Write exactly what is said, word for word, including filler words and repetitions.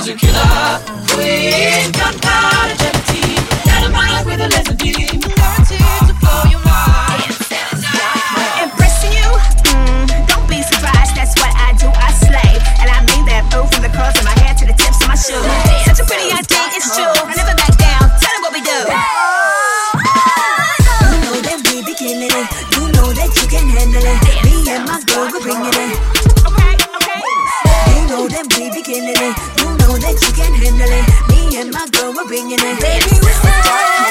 she's a killer queen. Gunpowder gelatine, dynamite with a laser beam, guaranteed to blow your mind. Impressing you? Mm, don't be surprised, that's what I do, I slay. And I mean that move from the curls of my hair to the tips of my shoes. Such a pretty I think it's true. I never back down, tell them what we do. You know that we be killing it. You know that you can handle it. Me and my girl, we're bringing it. Okay, okay. You know that we be killing it. You know that you can handle it. Me and my girl, we're bringing it. Baby, we're